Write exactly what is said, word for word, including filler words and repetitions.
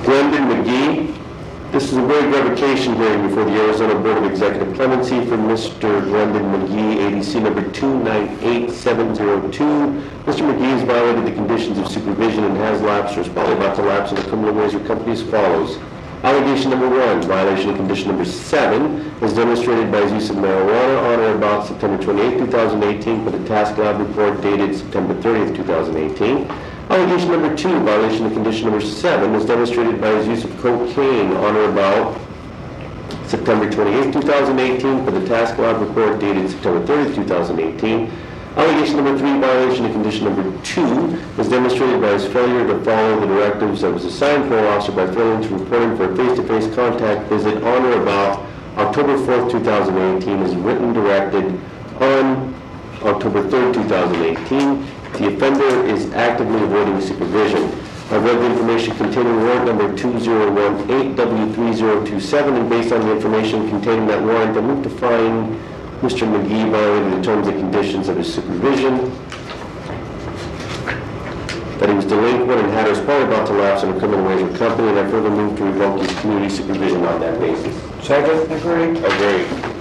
Glendon McGee. This is a waive revocation hearing before the Arizona Board of Executive Clemency for Mister Glendon McGee, A D C number two nine eight seven zero two. Mister McGee has violated the conditions of supervision and has lapsed or is probably about to lapse in the criminal ways or company as follows. Allegation number one, violation of condition number seven, is demonstrated by his use of marijuana on or about September twenty-eighth, two thousand eighteen, for the task lab report dated September thirtieth, two thousand eighteen. Allegation number two, violation of condition number seven, is demonstrated by his use of cocaine on or about September twenty-eighth, two thousand eighteen, for the task lab report dated September thirtieth, two thousand eighteen. Allegation number three, violation of condition number two, is demonstrated by his failure to follow the directives of his assigned parole officer by failing to report him for a face-to-face contact visit on or about October fourth, two thousand eighteen, as written directed on October third, two thousand eighteen. The offender is actively avoiding supervision. I've read the information containing warrant number two zero one eight W three zero two seven, and based on the information containing that warrant, I move to find Mister McGee violated the terms and conditions of his supervision, that he was delinquent and had or is probably about to lapse in a criminal ways or company, and I further move to revoke his community supervision on that basis. Second. Agree. Agree.